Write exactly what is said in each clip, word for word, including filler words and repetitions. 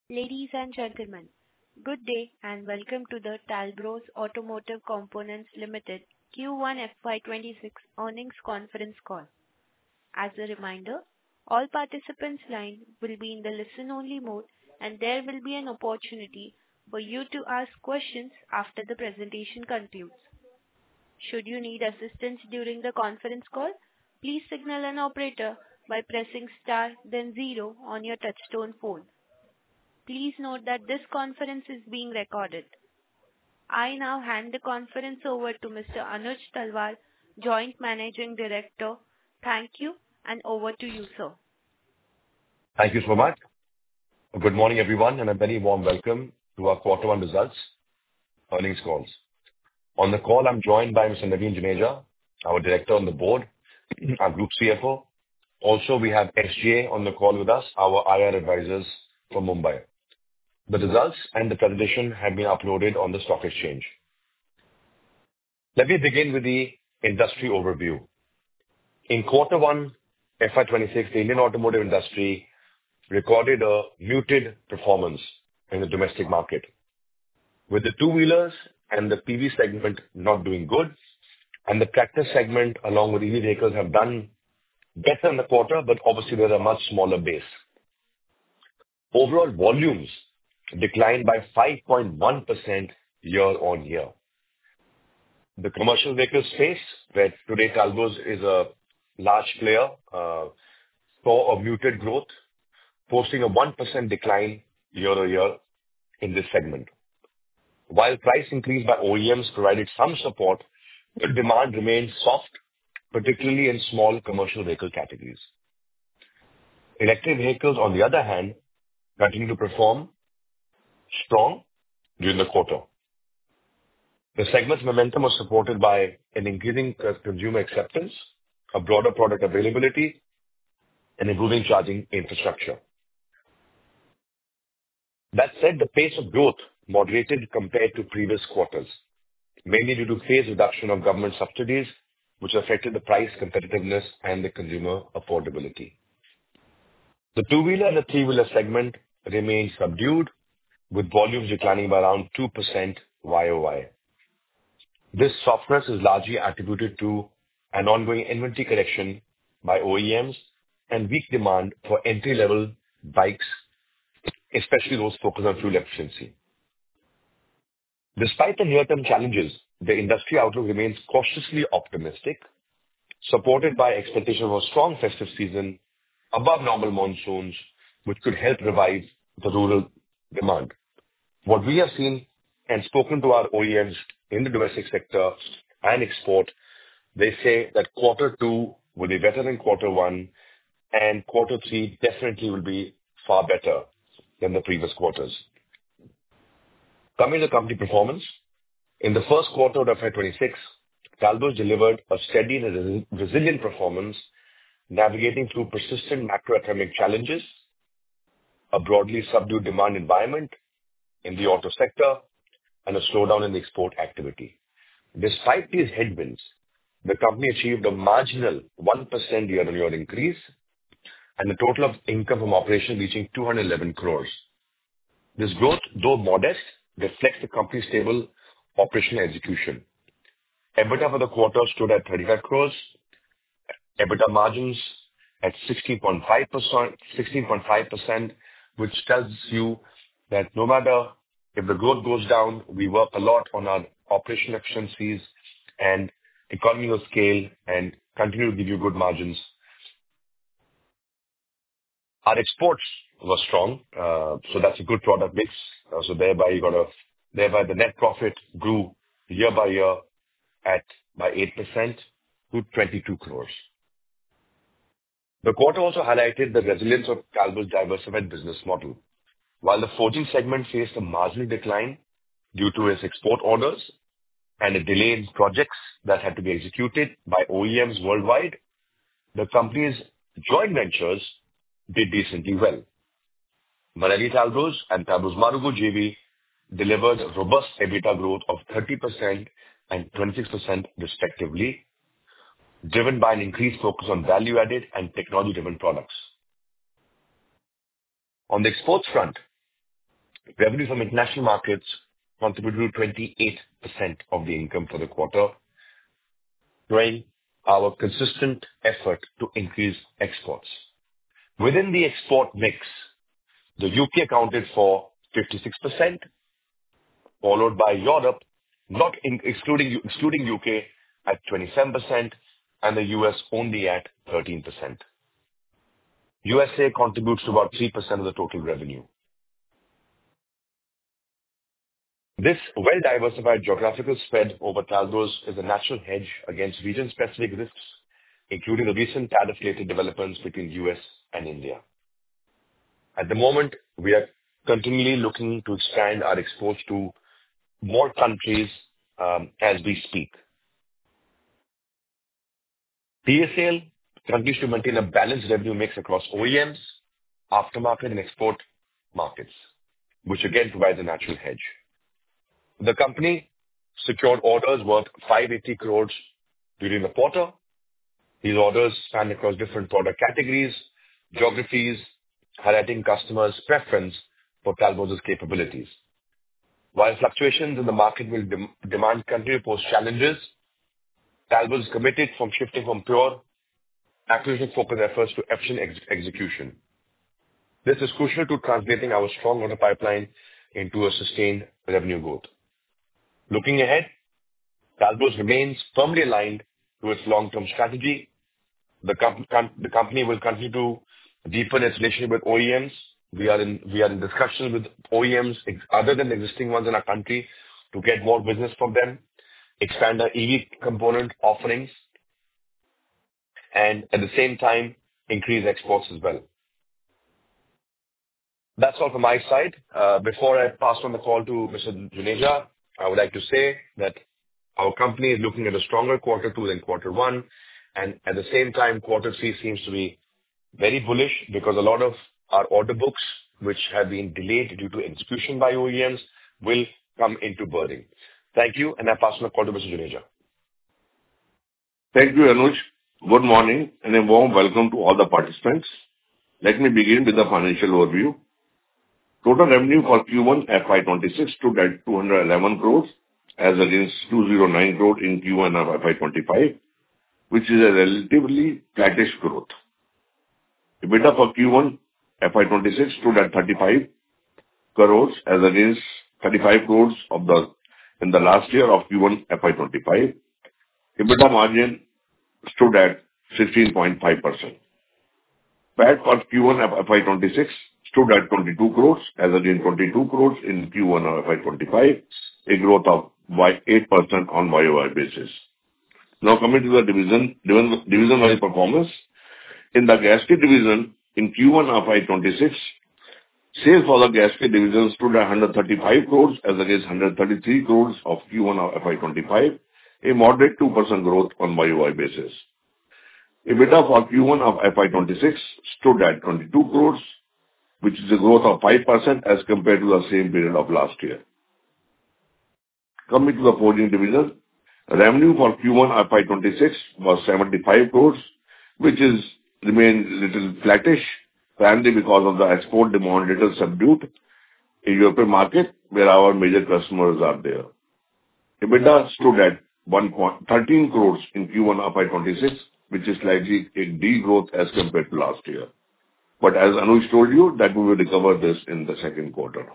Ladies and gentlemen, good day and welcome to the Talbros Automotive Components Limited Q one F Y twenty-six earnings conference call. As a reminder, all participants' line will be in the listen-only mode, and there will be an opportunity for you to ask questions after the presentation concludes. Should you need assistance during the conference call, please signal an operator by pressing star then zero on your touchtone phone. Please note that this conference is being recorded. I now hand the conference over to Mister Anuj Talwar, Joint Managing Director. Thank you, and over to you, sir. Thank you so much. Good morning, everyone, and a very warm welcome to our quarter one results earnings calls. On the call, I'm joined by Mister Naveen Juneja, our Director on the board, our Group C F O. Also, we have S G A on the call with us, our I R advisors from Mumbai. The results and the presentation have been uploaded on the stock exchange. Let me begin with the industry overview. In quarter one F Y twenty-six, the Indian automotive industry recorded a muted performance in the domestic market, with the two-wheelers and the P V segment not doing good, and the tractor segment along with E V vehicles have done better in the quarter, but obviously there's a much smaller base. Overall volumes declined by five point one percent year-on-year. The commercial vehicle space, where today Talbros is a large player, uh, saw a muted growth, posting a one percent decline year-on-year in this segment. While price increase by O E Ms provided some support, the demand remained soft, particularly in small commercial vehicle categories. Electric vehicles, on the other hand, continue to perform strong during the quarter. The segment's momentum was supported by an increasing consumer acceptance, a broader product availability, and improving charging infrastructure. That said, the pace of growth moderated compared to previous quarters, mainly due to phase reduction of government subsidies, which affected the price competitiveness and the consumer affordability. The two-wheeler and the three-wheeler segment remained subdued, with volumes declining by around two percent Y O Y. This softness is largely attributed to an ongoing inventory correction by O E Ms and weak demand for entry-level bikes, especially those focused on fuel efficiency. Despite the near-term challenges, the industry outlook remains cautiously optimistic, supported by expectation of a strong festive season, above normal monsoons, which could help revive the rural demand. What we have seen and spoken to our O E Ms in the domestic sector and export, they say that quarter two will be better than quarter one, and quarter three definitely will be far better than the previous quarters. Coming to company performance, in the first quarter of F Y twenty-six, Talbros delivered a steady and resilient performance, navigating through persistent macroeconomic challenges, a broadly subdued demand environment in the auto sector, and a slowdown in the export activity. Despite these headwinds, the company achieved a marginal one percent year-on-year increase and a total of income from operations reaching two hundred eleven crores. This growth, though modest, reflects the company's stable operational execution. EBITDA for the quarter stood at thirty-five crores, EBITDA margins at sixteen point five percent, sixteen point five percent, which tells you that no matter if the growth goes down, we work a lot on our operational efficiencies and economy of scale and continue to give you good margins. Our exports were strong, uh, so that's a good product mix. Uh, so thereby, you got a, thereby the net profit grew year by year at by eight percent to twenty-two crores. The quarter also highlighted the resilience of Talbros' diversified business model. While the forging segment faced a marginal decline due to its export orders and a delay in projects that had to be executed by O E Ms worldwide, the company's joint ventures did decently well. Marelli Talbros and Talbros Marugu J V delivered robust EBITDA growth of thirty percent and twenty-six percent respectively, driven by an increased focus on value-added and technology-driven products. On the exports front, Revenue from international markets contributed to twenty-eight percent of the income for the quarter, showing our consistent effort to increase exports. Within the export mix, the U K accounted for fifty-six percent, followed by Europe, not in, excluding, excluding U K, at twenty-seven percent, and the U S only at thirteen percent. U S A contributes to about three percent of the total revenue. This well-diversified geographical spread over Talbros is a natural hedge against region-specific risks, including the recent tariff-related developments between the U S and India. At the moment, we are continually looking to expand our exports to more countries um, as we speak. T S L continues to maintain a balanced revenue mix across O E Ms, aftermarket, and export markets, which again provides a natural hedge. The company secured orders worth five hundred eighty crores during the quarter. These orders span across different product categories, geographies, highlighting customers' preference for Talbros' capabilities. While fluctuations in the market will dem- demand continue to pose challenges, Talbros is committed from shifting from pure acquisition-focused efforts to efficient ex- execution. This is crucial to translating our strong order pipeline into a sustained revenue growth. Looking ahead, Talbros remains firmly aligned to its long-term strategy. The, com- com- the company will continue to deepen its relationship with O E Ms. We are in we are in discussions with O E Ms ex- other than the existing ones in our country to get more business from them, expand our E V component offerings, and at the same time, increase exports as well. That's all from my side. Uh, before I pass on the call to Mister Juneja, I would like to say that our company is looking at a stronger quarter two than quarter one, and at the same time, quarter three seems to be very bullish because a lot of our order books, which have been delayed due to execution by O E Ms, will come into birthing. Thank you, and I pass on the call to Mister Juneja. Thank you, Anuj. Good morning, and a warm welcome to all the participants. Let me begin with the financial overview. Total revenue for Q one F Y twenty-six stood at two hundred eleven crores as against two hundred nine crores in Q one of F Y twenty-five, which is a relatively flattish growth. EBITDA for Q one F Y twenty-six stood at thirty-five crores as against thirty-five crores of the in the last year of Q one F Y twenty-five. EBITDA margin stood at sixteen point five percent. P A T for Q one of F Y twenty-six stood at twenty-two crores as against twenty-two crores in Q one of F Y twenty-five, a growth of by eight percent on Y O Y basis. Now coming to the division, division, division-wise performance. In the gasket division, in Q one of F Y twenty-six, sales for the gasket division stood at one hundred thirty-five crores as against one hundred thirty-three crores of Q one of F Y twenty-five, a moderate two percent growth on Y O Y basis. EBITDA for Q one of F Y twenty-six stood at twenty-two crores, which is a growth of five percent as compared to the same period of last year. Coming to the forging division, revenue for Q one F Y twenty-six was seventy-five crores, which is remained little flattish, primarily because of the export demand little subdued in European market, where our major customers are there. EBITDA stood at thirteen crores in Q one F Y twenty-six, which is slightly a degrowth as compared to last year. But as Anuj told you, that we will recover this in the second quarter.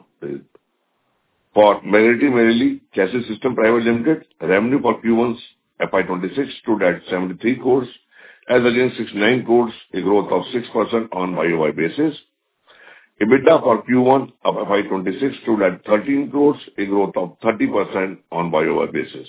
For Magneti Marelli Chassis System Private Limited, revenue for Q one F Y twenty-six stood at seventy-three crores as against sixty-nine crores, a growth of six percent on Y O Y basis. EBITDA for Q one of F Y twenty-six stood at thirteen crores, a growth of thirty percent on Y O Y basis.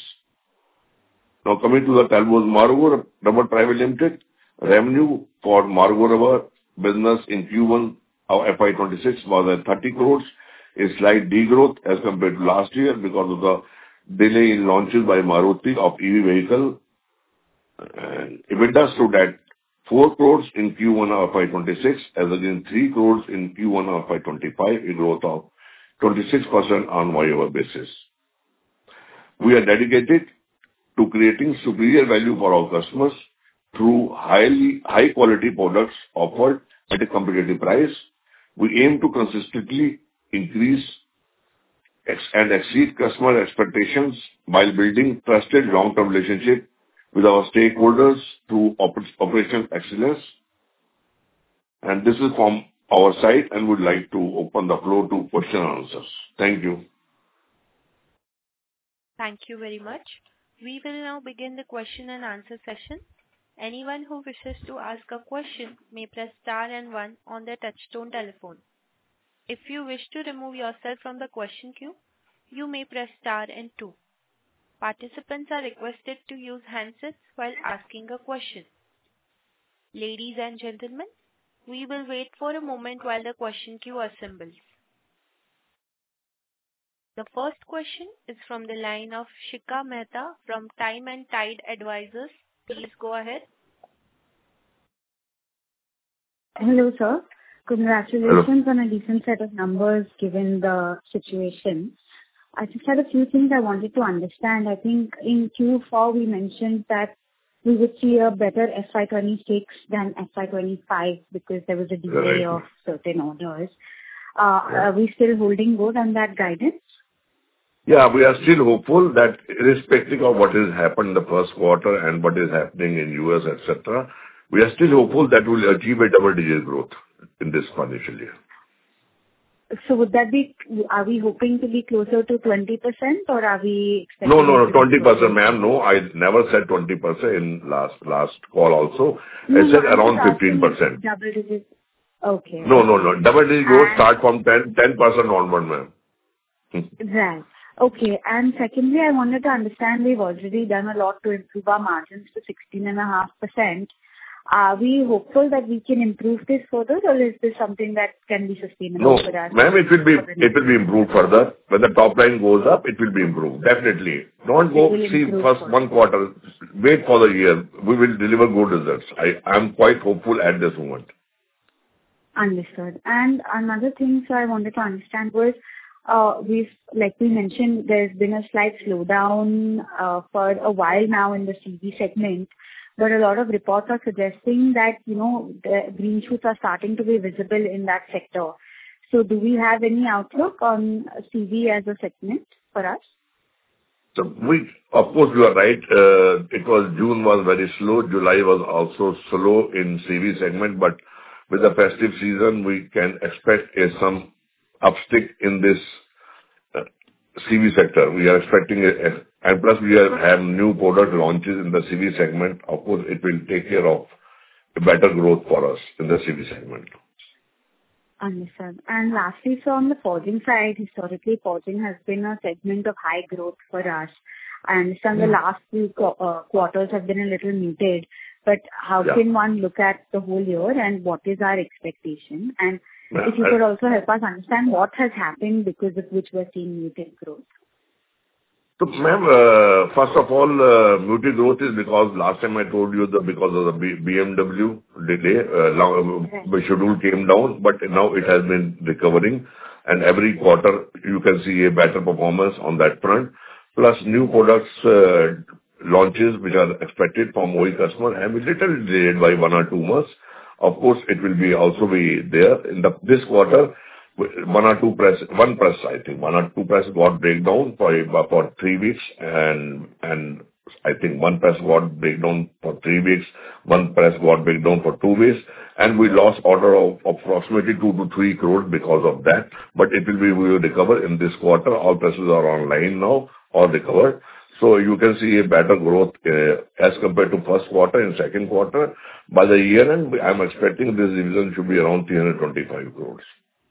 Now coming to the Talbros Morogoro Rubber Private Limited, revenue for Morogoro Rubber business in Q one of F Y twenty-six was at thirty crores, a slight degrowth as compared to last year because of the delay in launches by Maruti of E V vehicle. And EBITDA stood at four crores in Q one of F Y twenty-six as against three crores in Q one of F Y twenty-five, a growth of twenty-six percent on Y O Y basis. We are dedicated to creating superior value for our customers through highly high quality products offered at a competitive price. We aim to consistently increase ex- and exceed customer expectations while building trusted long-term relationship with our stakeholders through oper- operational excellence. And this is from our side, and would like to open the floor to question and answers. Thank you. Thank you very much. We will now begin the question and answer session. Anyone who wishes to ask a question may press star and one on their touchtone telephone. If you wish to remove yourself from the question queue, you may press star and two. Participants are requested to use handsets while asking a question. Ladies and gentlemen, we will wait for a moment while the question queue assembles. The first question is from the line of Shikha Mehta from Time and Tide Advisors. Please go ahead. Hello, sir. Congratulations Hello. on a decent set of numbers given the situation. I just had a few things I wanted to understand. I think in Q four we mentioned that we would see a better F Y twenty-six than F Y twenty-five because there was a delay Right. of certain orders. Uh, Yeah. Are we still holding good on that guidance? Yeah, we are still hopeful that irrespective of what has happened in the first quarter and what is happening in U S, et cetera, we are still hopeful that we'll achieve a double-digit growth in this financial year. So would that be, are we hoping to be closer to twenty percent or are we expecting? No, no, it no, to be twenty closer? percent, ma'am. No, I never said twenty percent in last last call also. No, I no, said I'm around just asking fifteen percent. double digits. Okay. No, no, Okay. no. Double-digit growth And start from ten percent onward, ma'am. Hmm. right. Okay. And secondly, I wanted to understand we've already done a lot to improve our margins to sixteen point five percent. Are we hopeful that we can improve this further, or is this something that can be sustainable No, for us ma'am, it will be, for the it next will be year? improved further. When the top line goes up, it will be improved, definitely. Don't It go will see improve first further. one quarter. Wait for the year. We will deliver good results. I, I'm quite hopeful at this moment. Understood. And another thing, sir, I wanted to understand was, uh, we've, like we mentioned, there's been a slight slowdown uh, for a while now in the C V segment, but a lot of reports are suggesting that, you know, the green shoots are starting to be visible in that sector. So do we have any outlook on C V as a segment for us? So we, of course, you are right. Uh, It was June was very slow. July was also slow in C V segment, but with the festive season, we can expect a some upstick in this uh, C V sector. We are expecting a, a- and plus we are- have new product launches in the C V segment. Of course, it will take care of a better growth for us in the C V segment. Understood. And lastly, so on the forging side, historically, forging has been a segment of high growth for us. I understand the Hmm. last few qu- uh, quarters have been a little muted, but how Yeah. can one look at the whole year and what is our expectation? And Yeah, if you I- could also help us understand what has happened because of which we're seeing muted growth. So, ma'am, uh, first of all, uh, muted growth is because last time I told you that because of the B- BMW delay, uh, long- Right. the schedule came down, but now it has been recovering, and every quarter you can see a better performance on that front. Plus, new products uh, launches, which are expected from O E customer, have been little delayed by one or two months. Of course, it will be also be there. In the this quarter, one or two press, one press, I think, one or two press got breakdown for for three weeks, and and I think one press got breakdown for three weeks, one press got breakdown for two weeks, and we lost order of approximately two to three crores because of that. But it will be, we will recover in this quarter. All presses are online now, all recovered. So you can see a better growth uh, as compared to first quarter and second quarter. By the year end, I'm expecting this division should be around three hundred twenty-five crores.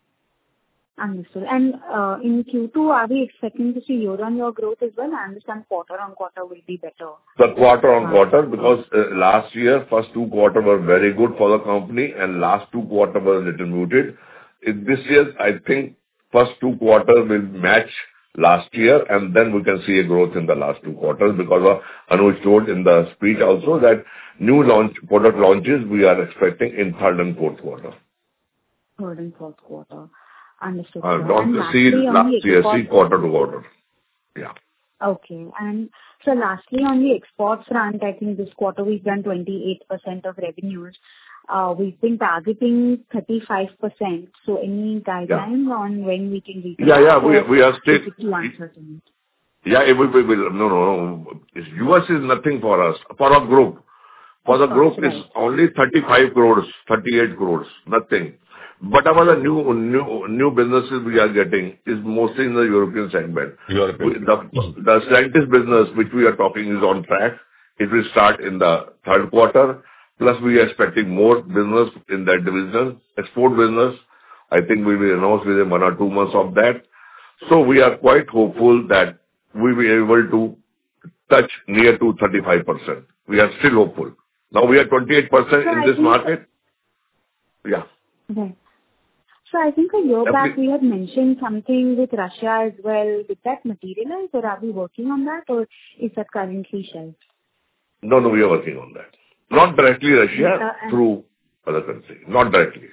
Understood. And uh, in Q two, are we expecting to see year-on-year growth as well? I understand quarter-on-quarter will be better. The quarter-on-quarter, Uh, because uh, last year, first two quarter were very good for the company, and last two quarter were a little muted. In this year, I think first two quarter will match last year, and then we can see a growth in the last two quarters, because of Anuj told in the speech also that new launch, product launches we are expecting in third and fourth quarter. Third and fourth quarter. Understood, Uh, sir. Don't And see lastly, on last the year, export see quarter to quarter. Yeah. Okay. And so lastly, on the export front, I think this quarter we've done twenty-eight percent of revenues. uh, we've been targeting thirty-five percent. So any guidelines Yeah. on when we can reach Yeah, that, yeah, we or we are is still... it too uncertain? Yeah, it will, we will... No, no, no. U S is nothing for us, for our group. For Of the course, group, it's right. only thirty-five crores, thirty-eight crores, nothing. But our the new new new businesses we are getting is mostly in the European segment. European. We- The the Scientist business, which we are talking, is on track. It will start in the third quarter, plus we are expecting more business in that division. Export business, I think we will announce within one or two months of that. So we are quite hopeful that we will be able to touch near to thirty-five percent. We are still hopeful. Now we are twenty-eight percent So in I this think, market. Yeah. right. So I think a year back Definitely. we had mentioned something with Russia as well. Did that materialize, or are we working on that, or is that currently shelved? No, no, we are working on that. Not directly Uh, Russia, and through other country. Not directly.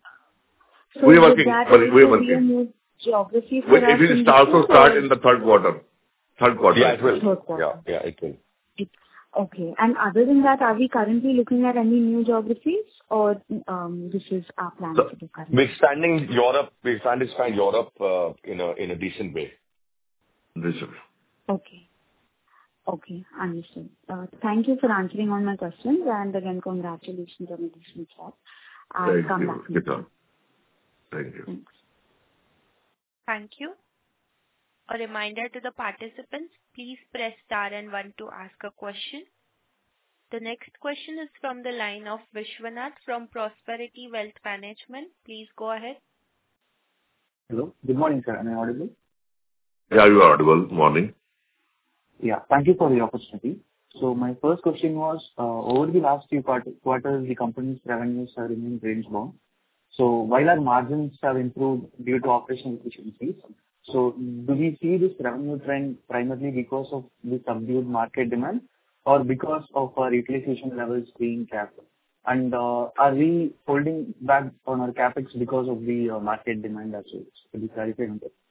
so We are would working. that Sorry, we are also be a working. new geography for We- It us will in this start- year, also start or in the third quarter. Third quarter, Yeah, it it will. will. third quarter? Yeah, yeah, it will. It, okay. And other than that, are we currently looking at any new geographies, or um, this is our plan So, for the We're current? expanding Europe. We're trying to expand Europe uh, in a in a decent way. this is... Okay. Okay, understood. Uh, Thank you for answering all my questions, and again, congratulations on the decent job. I'll Thank come you. back to Get you. on. Thank you. Thanks. Thank you. A reminder to the participants, please press star and one to ask a question. The next question is from the line of Vishwanath from Prosperity Wealth Management. Please go ahead. Hello. Good morning, sir. Am I audible? Yeah, you are audible. Morning. Yeah. Thank you for the opportunity. So my first question was, uh, over the last few quart- quarters, the company's revenues have remained range-bound. So while our margins have improved due to operational efficiencies, so do we see this revenue trend primarily because of the subdued market demand or because of our utilization levels being capped? And uh, are we holding back on our CapEx because of the uh, market demand as well? Could you clarify on that?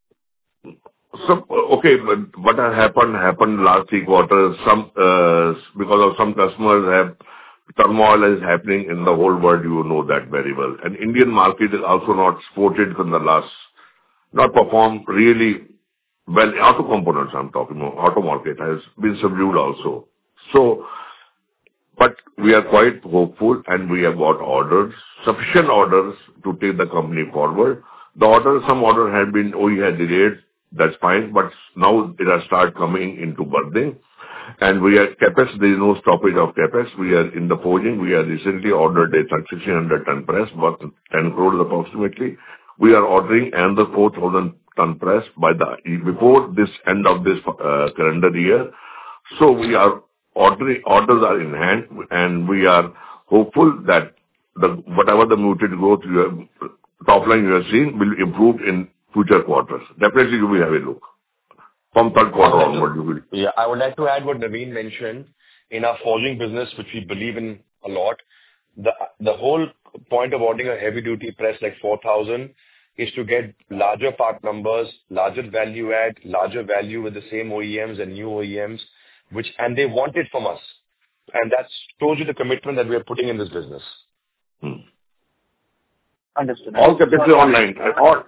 So, okay, but what has happened, happened last three quarters, some, uh because of some customers have turmoil is happening in the whole world, you know that very well. And Indian market is also not supported in the last, not performed really well. Auto components, I'm talking about, auto market has been subdued also. So, but we are quite hopeful, and we have got orders, sufficient orders to take the company forward. The orders, some orders have been, O E had delayed, that's fine, but now it has started coming into birthing. And we are CapEx, there is no stoppage of CapEx. We are in the forging. We have recently ordered a sixteen hundred ton press, worth ten crores approximately. We are ordering another four thousand ton press by the, before this end of this uh, calendar year. So we are ordering, orders are in hand, and we are hopeful that the, whatever the muted growth you have, top line you have seen, will improve in future quarters. Definitely, you will have a look. From third quarter onward, you will. Yeah, I would like to add what Naveen mentioned. In our forging business, which we believe in a lot, the the whole point of ordering a heavy-duty press like four thousand is to get larger part numbers, larger value add, larger value with the same O E Ms and new O E Ms, which and they want it from us. And that shows you the commitment that we are putting in this business. Hmm. Understood. All capacity online. All.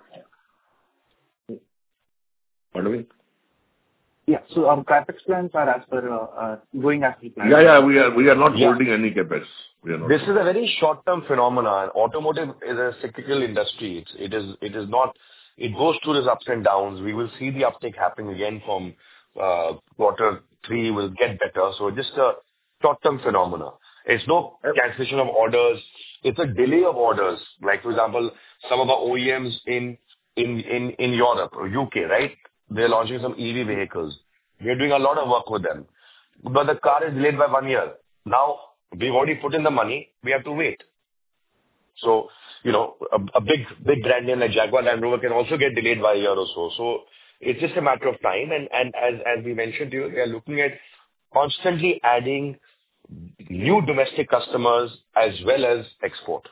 Pardon me? Yeah. So our CapEx plans are as per uh, uh, going as per plan. Yeah, yeah, we are, we are not Yeah. holding any CapEx. We are not. This is a very short-term phenomenon. Automotive is a cyclical industry. It's, it is, it is not, it goes through these ups and downs. We will see the uptick happening again from uh, quarter three will get better. So just a short-term phenomena. It's no cancellation of orders. It's a delay of orders. Like, for example, some of our O E Ms in, in, in, in Europe or U K, right? They're launching some E V vehicles. We're doing a lot of work with them. But the car is delayed by one year. Now, we've already put in the money. We have to wait. So, you know, a, a big, big brand name like Jaguar Land Rover can also get delayed by a year or so. So it's just a matter of time. And, and as, as we mentioned to you, we are looking at constantly adding new domestic customers as well as export.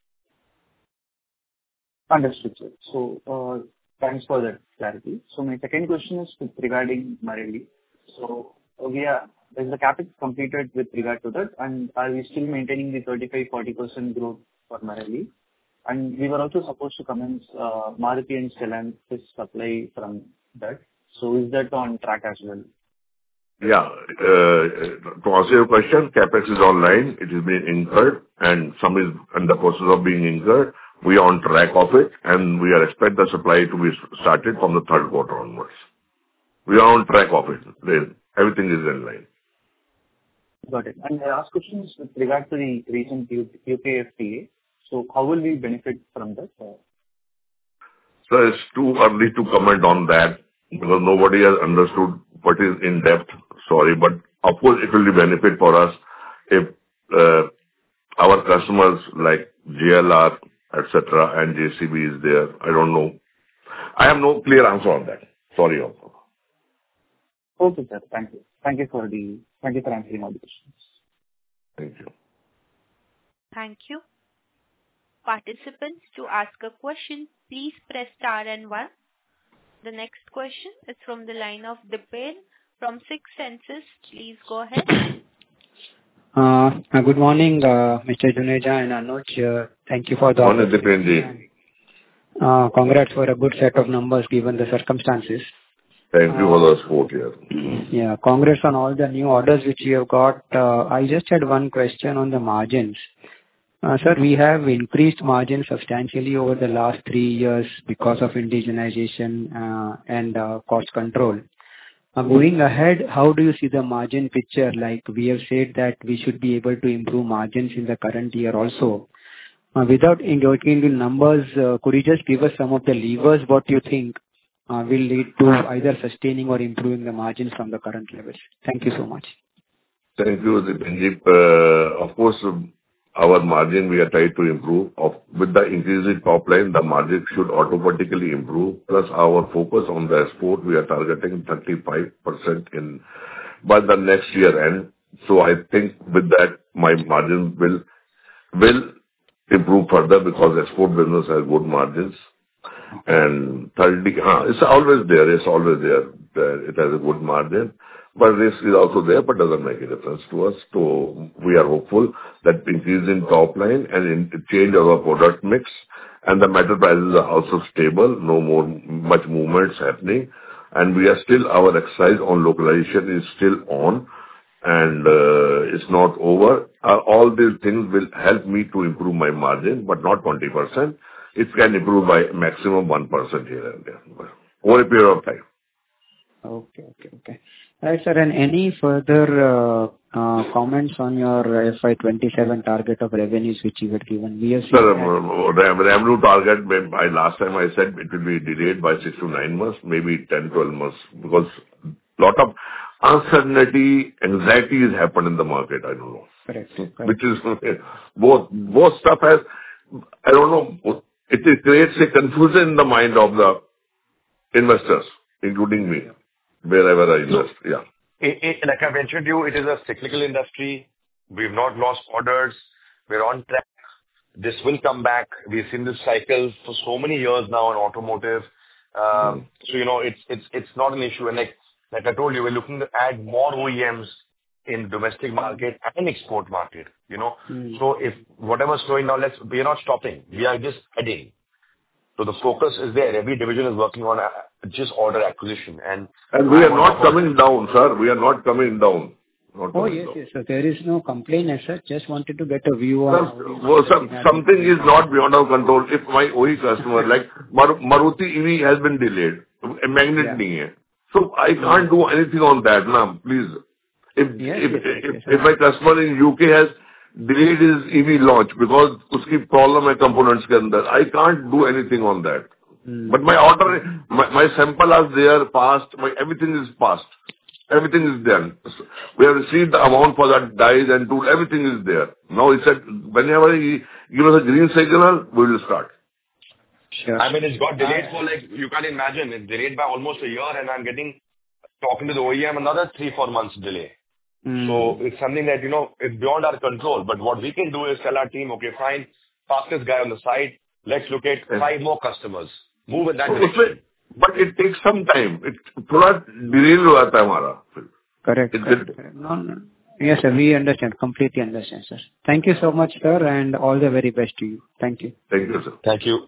Understood, sir. So, uh, thanks for that clarity. So my second question is with regarding Marelli. So, we are, is the CapEx completed with regard to that? And are we still maintaining the thirty-five to forty percent growth for Marelli? And we were also supposed to commence uh, Maruti and Stellantis supply from that. So is that on track as well? Yeah. Uh, to answer your question, CapEx is online. It is being incurred, and some is in the process of being incurred. We are on track of it, and we are expect the supply to be started from the third quarter onwards. We are on track of it. There- Everything is in line. Got it. And the last question is with regard to the recent U- UK F T A. So how will we benefit from that? Uh, So it's too early to comment on that because nobody has understood what is in depth. Sorry, but of course it will be benefit for us if uh, our customers like J L R, et cetera, and J C B is there. I don't know. I have no clear answer on that. Sorry also. Okay, sir. Thank you. Thank you for the, thank you for answering all the questions. Thank you. Thank you. Participants, to ask a question, please press star and one. The next question is from the line of Dipen from Six Senses. Please go ahead. Uh, uh, Good morning, uh, Mister Juneja and Anuj. Uh, Thank you for the Morning, opportunity. Dipenji. Uh, Congrats for a good set of numbers given the circumstances. Thank you for the support here. Yeah, congrats on all the new orders which you have got. Uh, I just had one question on the margins. Uh, Sir, we have increased margins substantially over the last three years because of indigenization uh, and uh, cost control. Uh, Going ahead, how do you see the margin picture? Like we have said that we should be able to improve margins in the current year also. Uh, Without going into numbers, uh, could you just give us some of the levers what you think uh, will lead to either sustaining or improving the margins from the current levels? Thank you so much. Thank you, Dipenji. Uh, Of course, um, our margin we are trying to improve. Of With the increase in top line, the margin should automatically improve. Plus our focus on the export, we are targeting thirty-five percent in by the next year end. So I think with that, my margin will will improve further because export business has good margins. And thirdly, uh, it's always there. It's always there. Uh, It has a good margin. But risk is also there, but doesn't make a difference to us. So we are hopeful that increase in top line and in change of our product mix, and the metal prices are also stable, no more much movements happening. And we are still, our exercise on localization is still on, and uh, it's not over. Uh, All these things will help me to improve my margin, but not twenty percent. It can improve by maximum one percent here and there, over a period of time. Okay, okay, okay. Right, sir. And any further uh, uh, comments on your F Y twenty-seven target of revenues which you had given? We have seen Sir, that. um, rev- revenue target, may- I last time I said it will be delayed by six to nine months, maybe ten, twelve months, because lot of uncertainty, anxiety has happened in the market, I don't know. Correct, correct. Which is, both, both stuff has, I don't know, it it creates a confusion in the mind of the investors, including me, wherever I invest. Yeah. I- I- Like I mentioned to you, it is a cyclical industry. We've not lost orders. We're on track. This will come back. We've seen this cycle for so many years now in automotive. Um, So, you know, it's it's it's not an issue. And like like I told you, we're looking to add more O E Ms in domestic market and export market, you know. Mm. So if whatever's slowing down, let's, we are not stopping. We are just adding. So the focus is there. Every division is working on uh, just order acquisition. And And we I are wanna not work- coming down, sir. We are not coming down. Not Oh, coming yes, down. yes, sir. There is no complaint as such. Just wanted to get a view on how Sir, you well, see the sir, scenario. something is not beyond our control. If my O E customer, like Mar- Maruti E V has been delayed, a magnet Yeah. nahi hai. So I can't do anything on that, na, please. If Yes, if yes, yes, if yes, if my customer in U K has delayed his E V launch because uski problem hai components ke andar, I can't do anything on that. Hmm. But my order, my my sample are there, passed, my everything is passed. Everything is done. We have received the amount for that dies and tool. Everything is there. Now he said, whenever he give us a green signal, we will start. Sure. I mean, it's got delayed for like, you can't imagine. It's delayed by almost a year, and I'm getting, talking to the O E M, another three, four months delay. Hmm. So it's something that, you know, it's beyond our control. But what we can do is tell our team, okay, fine, fastest guy on the site, let's look at five more customers. Move in that So direction. उसमें, but it takes some time. It थोड़ा delay हो जाता है हमारा. Correct. It's Correct. good. correct. No, no. Yes, sir. We understand. Completely understand, sir. Thank you so much, sir, and all the very best to you. Thank you. Thank you, sir. Thank you.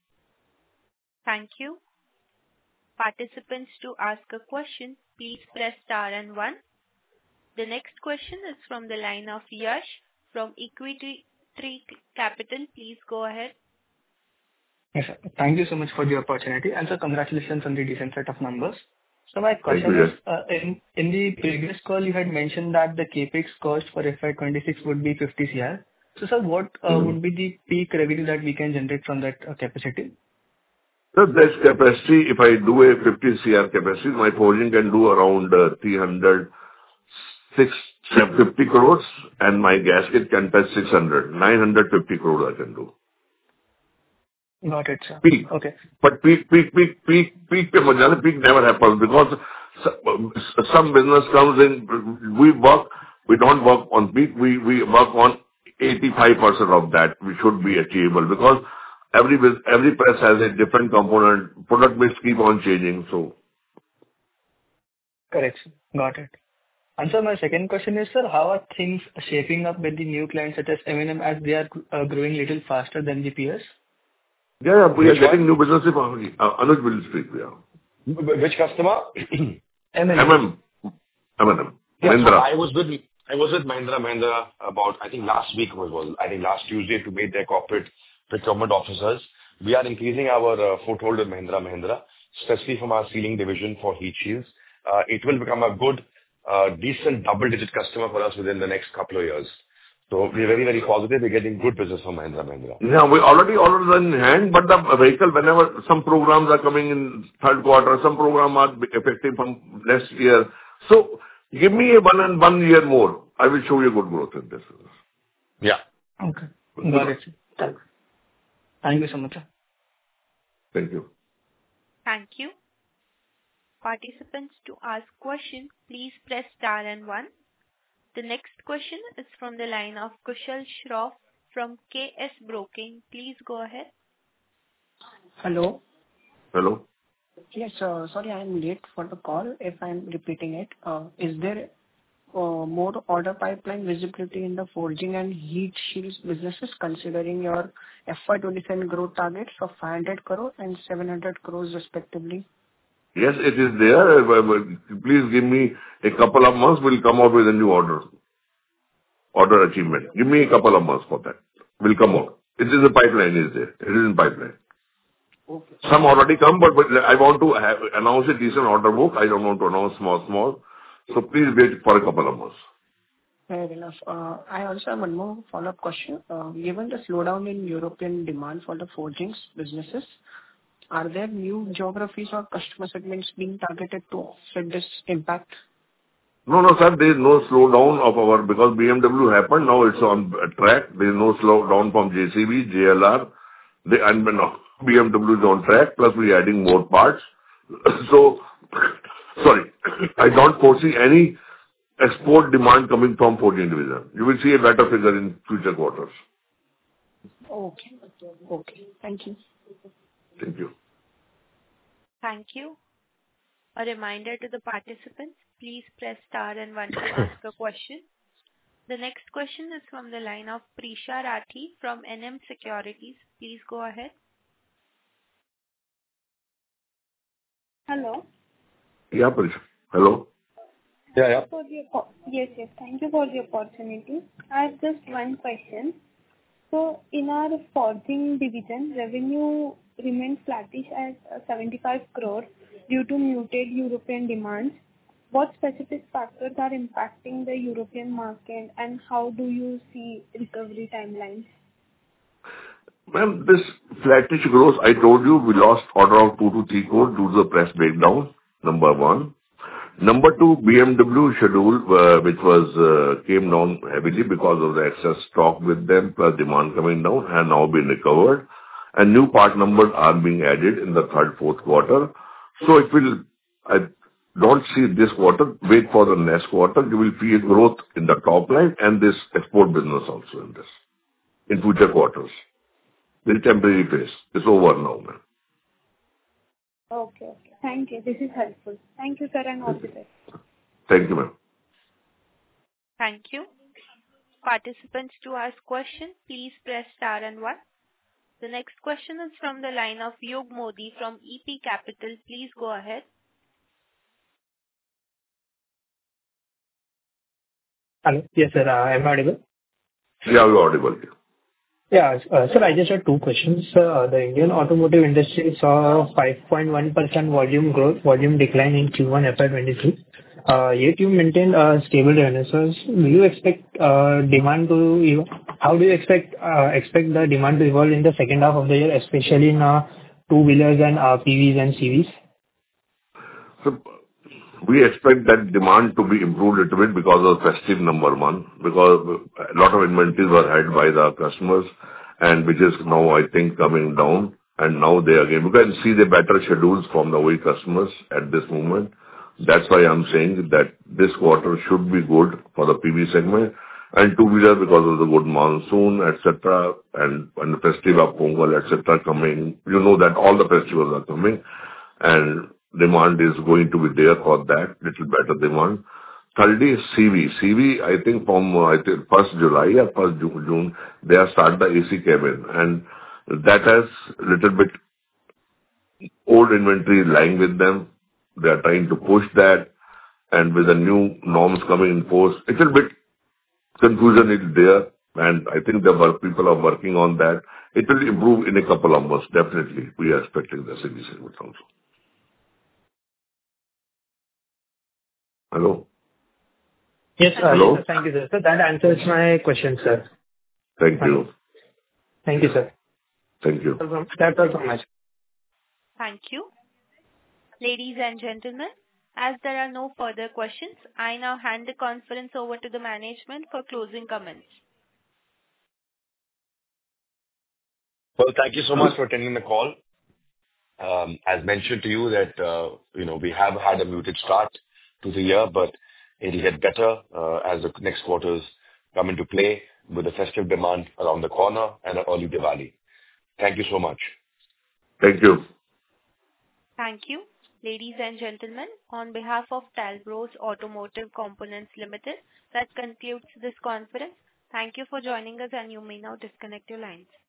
Thank you. Participants, to ask a question, please press star and one. The next question is from the line of Yash from Equity Tree Capital. Please go ahead. Yes, sir. Thank you so much for the opportunity. And sir, congratulations on the decent set of numbers. So my Thank question you, is, yes. uh, in in the previous call, you had mentioned that the CapEx cost for F Y twenty-six would be fifty crore. So sir, what uh, Mhm. would be the peak revenue that we can generate from that uh, capacity? Sir, this capacity, if I do a fifty crore capacity, my forging can do around uh, three hundred, six hundred fifty crores, and my gasket can touch six hundred, nine hundred fifty crores I can do. Got it, sir. Peak. Okay. But peak, peak, peak, peak, peak, pe majale, peak never happens because s- some business comes in, we work, we don't work on peak, we, we work on eighty-five percent of that, we should be achievable because every bus- every press has a different component, product mix keep on changing, so. Correct, sir. Got it. And sir, my second question is, sir, how are things shaping up with the new clients such as M and M as they are uh, growing little faster than the peers? Yeah, yeah, we are Which getting one? new business if only. Uh, Anuj will speak, yeah. Wh- Which customer? M and M. M M. M and M. Yeah, so Mahindra. I was with I was with Mahindra Mahindra about, I think last week was, was I think last Tuesday to meet their corporate procurement officers. We are increasing our uh, foothold with Mahindra Mahindra, especially from our sealing division for heat shields. Uh, It will become a good, uh, decent double-digit customer for us within the next couple of years. So we're very, very positive. We're getting good business from Mahindra Mahindra. Yeah, we already ordered in hand, but the vehicle, whenever some programs are coming in third quarter, some program are effective from next year. So give me a one and one year more. I will show you good growth in this. Yeah. Okay. Got it, sir. Thank you so much, sir. Thank you. Thank you. Participants, to ask question, please press star and one. The next question is from the line of Kushal Shroff from K S Broking. Please go ahead. Hello. Hello? Yes, uh, sorry, I am late for the call if I am repeating it. Uh, Is there uh, more order pipeline visibility in the forging and heat shields businesses, considering your F Y twenty-seven growth targets of five hundred crore and seven hundred crores respectively? Yes, it is there. Uh, but Please give me a couple of months. We'll come out with a new order, order achievement. Give me a couple of months for that. We'll come out. It is a pipeline, is there. It is in pipeline. Okay. Some already come, but but I want to have announce a decent order book. I don't want to announce small, small. So please wait for a couple of months. Fair enough. Uh, I also have one more follow-up question. Uh, Given the slowdown in European demand for the forgings businesses, are there new geographies or customer segments being targeted to offset this impact? No, no, sir, there is no slowdown of our, because B M W happened, now it's on track. There is no slowdown from J C B, J L R. They, and now B M W is on track, plus we are adding more parts. So, sorry, I don't foresee any export demand coming from forging division. You will see a better figure in future quarters. Okay. Okay. Thank you. Thank you. Thank you. A reminder to the participants, please press star and one to ask a question. The next question is from the line of Prisha Rathi from N M Securities. Please go ahead. Hello. Yeah, Parisha. Hello? Yeah, yeah. For the oppo- yes, yes. Thank you for the opportunity. I have just one question. So, in our forging division, revenue remains flattish at uh, seventy-five crore due to muted European demands. What specific factors are impacting the European market, and how do you see recovery timelines? Ma'am, this flattish growth, I told you we lost order of two to three crore due to the press breakdown, number one. Number two, B M W schedule, uh, which was uh, came down heavily because of the excess stock with them, plus demand coming down, have now been recovered, and new part numbers are being added in the third, fourth quarter. So it will, I don't see this quarter, wait for the next quarter. You will see a growth in the top line and this export business also in this, in future quarters. Very temporary phase. It's over now, man. Okay, okay. Thank you. This is helpful. Thank you, sir, and all the best. Thank you, ma'am. Thank you. Participants, to ask questions, please press star and one. The next question is from the line of Yug Modi from E P Capital. Please go ahead. Hello. Yes, sir. I am audible. Yeah, you're audible. Yeah. uh, Sir, I just had two questions. Uh, The Indian automotive industry saw five point one percent volume growth, volume decline in Q one F Y twenty-three. Uh, Yet you maintained a stable revenue. So do you expect uh, demand to ev- how do you expect uh, expect the demand to evolve in the second half of the year, especially in uh, two-wheelers and uh, P Vs and C Vs? So we expect that demand to be improved a little bit because of festive number one, because a lot of inventories were held by the customers, and which is now, I think, coming down. And now they again, we can see the better schedules from the O E customers at this moment. That's why I'm saying that this quarter should be good for the P V segment and two-wheeler because of the good monsoon, et cetera, and and the festive of Pongal, et cetera, coming. You know that all the festivals are coming, and demand is going to be there for that, little better demand. Thirdly, C V. C V, I think from, uh, I think first July or first Ju- June, they have started the A C cabin, and that has little bit old inventory lying with them. They are trying to push that, and with the new norms coming in force, a little bit confusion is there, and I think the work people are working on that. It will improve in a couple of months, definitely. We are expecting the C V segment also. Hello? Yes, uh, Hello? yes, sir. Thank you, sir. So that answers my question, sir. Thank you. Thank you, sir. Thank you. That's all from that's all from my side. Thank you. Ladies and gentlemen, as there are no further questions, I now hand the conference over to the management for closing comments. Well, thank you so much for attending the call. Um, As mentioned to you that, uh, you know, we have had a muted start to the year, but it'll get better uh, as the next quarters come into play with the festive demand around the corner and an early Diwali. Thank you so much. Thank you. Thank you. Ladies and gentlemen, on behalf of Talbros Automotive Components Limited, that concludes this conference. Thank you for joining us, and you may now disconnect your lines.